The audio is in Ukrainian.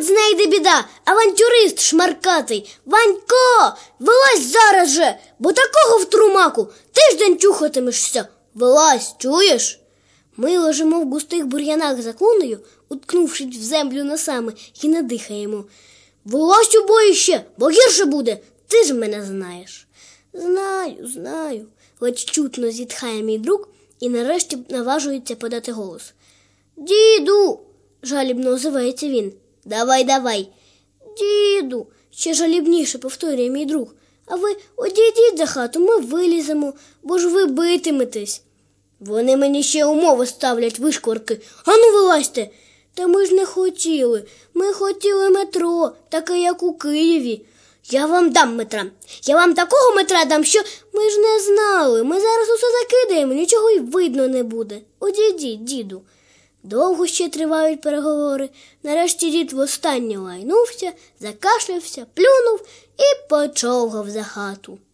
знайде біда, авантюрист шмаркатий. Ванько, вилазь зараз же, бо такого втрумаку тиждень чухатимешся. Вилазь, чуєш? Ми лежимо в густих бур'янах за клуною, уткнувшись в землю носами, і не дихаємо. Вилазь у боїще, бо гірше буде, ти ж мене знаєш. Знаю, ледь чутно зітхає мій друг і нарешті наважується подати голос. Діду, жалібно озивається він. Давай. Діду, ще жалібніше повторює мій друг. А ви одійдіть за хату, ми виліземо, бо ж ви битиметесь. Вони мені ще умови ставлять, вишкварки. Ану, вилазьте. Та ми ж не хотіли. Ми хотіли метро, таке, як у Києві. Я вам дам метра. Я вам такого метра дам, що ми ж не знали. Ми зараз усе закидаємо, нічого й видно не буде. Одійдіть, діду. Довго ще тривають переговори. Нарешті дід востаннє лайнувся, закашлявся, плюнув і почовгав за хату.